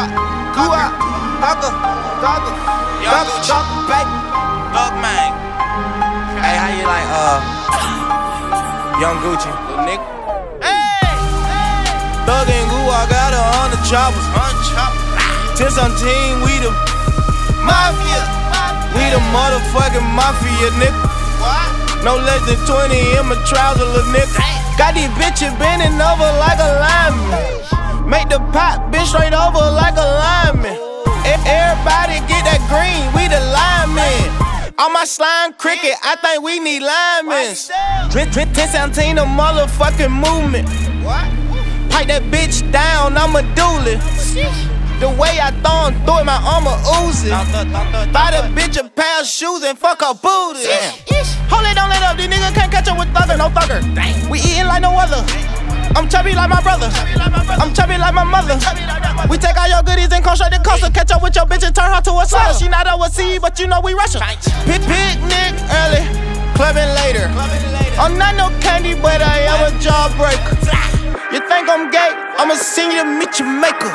Man. Hey, how you like, Young Gucci, little nigga? Hey! Thug and Goo, I got 100 choppers. 10-17, we the mafia. We the motherfucking mafia, nigga. What? No less than 20 in my trouser, little nigga. Got these bitches bending over like a lineman. Make the pot bitch straight over like a lineman. Everybody get that green, we the linemen. On my slime cricket, I think we need linemen. 10-17, the motherfucking movement. Pipe that bitch down, I'm a dually. The way I throw it, my armor oozing. Buy the bitch a pair of shoes and fuck her booty. Hold it, don't let up, these niggas can't catch up with thugger, no thugger. We eating like no other. I'm chubby like my brother. I'm chubby like my mother. We take all your goodies and come straight to Costa. Catch up with your bitch and turn her to a slut. She not overseas, but you know we Russian. Picnic early, clubbing later. I'm not no candy, but I am a jawbreaker. You think I'm gay? I'ma send you to meet your maker.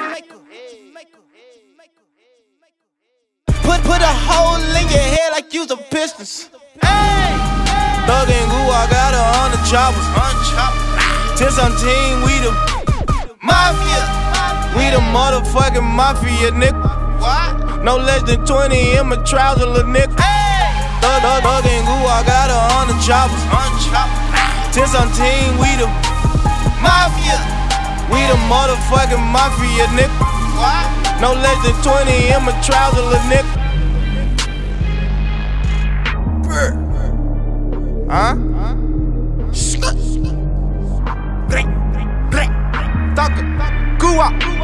Put a hole in your head like you's a Pistons. Hey! Thug and Goo, I got 100 choppers. 10-17, we the mafia. We the motherfucking mafia, nigga. What? No less than 20 in my trouser, little nigga. Hey! Thug and Goo, I got 100 choppers. 10-17, we the mafia. We the motherfucking mafia, nigga. What? No less than 20 in my trouser, little nigga. Huh? Thugger, Goo up.